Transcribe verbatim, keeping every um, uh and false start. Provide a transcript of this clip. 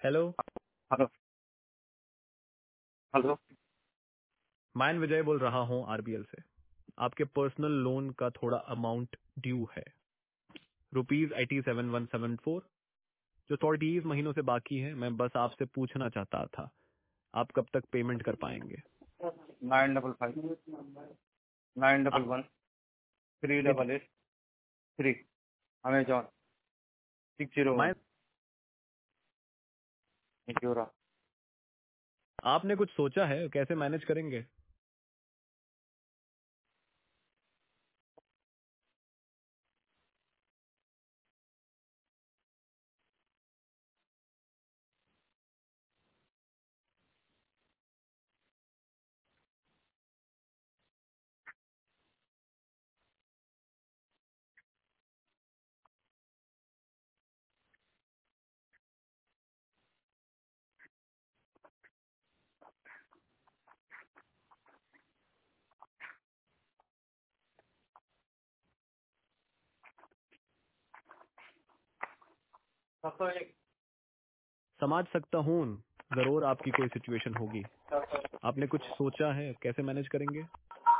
Hello. Hello hello. मैं विजय बोल रहा हूँ आरबीएल से। आपके पर्सनल लोन का थोड़ा अमाउंट ड्यू है, rupees eighty seven one seven four, जो फोर्टीज महीनों से बाकी है। मैं बस आपसे पूछना चाहता था, आप कब तक पेमेंट कर पाएंगे? Nine double five nine double आप वन थ्री जी, double eight three Amazon six zero मैं वन जोरा। आपने कुछ सोचा है कैसे मैनेज करेंगे? सबसे एक समझ सकता हूँ, जरूर आपकी कोई सिचुएशन होगी। आपने कुछ सोचा है कैसे मैनेज करेंगे?